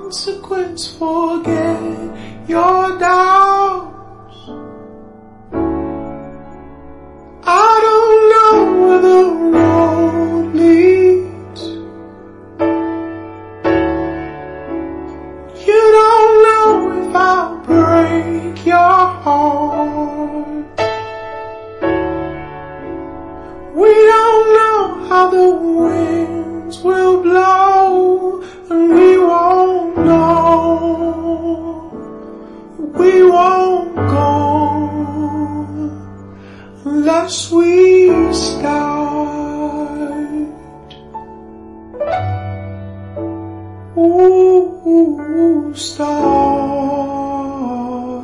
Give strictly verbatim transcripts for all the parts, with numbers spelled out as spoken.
consequence, forget your doubts. I don't know where the road leads. You don't know if I'll break your heart. We don't know how the winds will blow, and we won't know. We won't go unless we start. Ooh, start.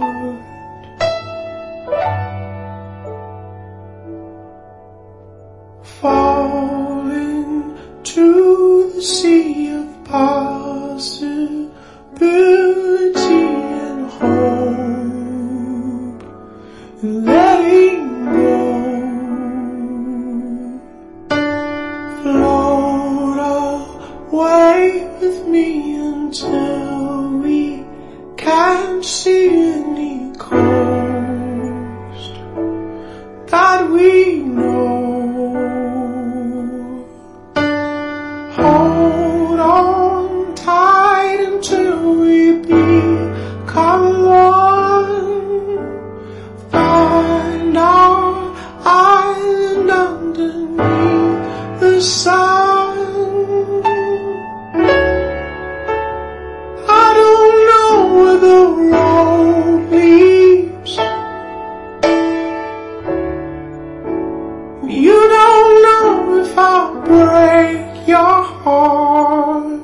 Fall into the sea of possibility and hope, and letting go. Float away with me until we can't see any coast that we know. Hold on tight until we become one. Find our island underneath the sun. I don't know where the road leads. You don't know if I'll break your heart.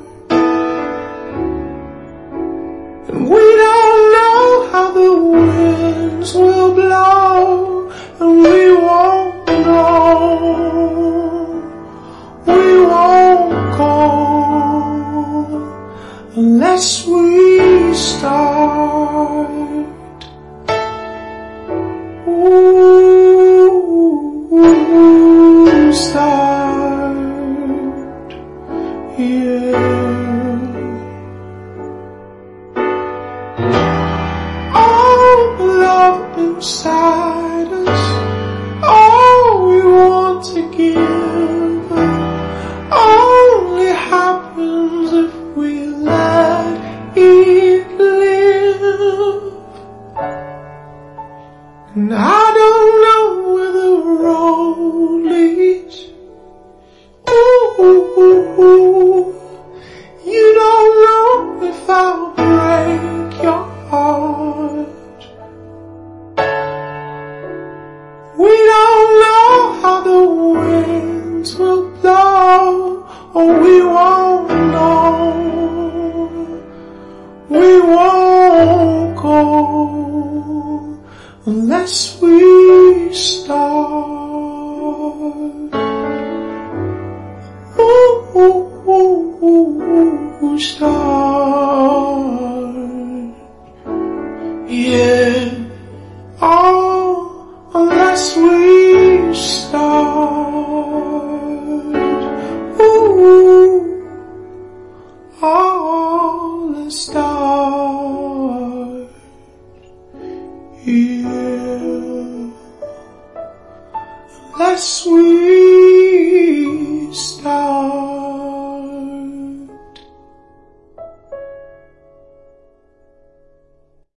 And we don't know how the winds will blow, and we won't know. We won't go unless we start. Ooh, start. Yeah. All the love inside us, all we want to give, only happens if we let it live. And I don't know where the road leads. Ooh, ooh, ooh. You don't know if I'll break your heart. We don't know how the winds will blow, or we won't know. We won't go unless we start. Ooh, ooh, ooh, ooh, start. Yeah. Oh, unless we start. Ooh, oh, let's start.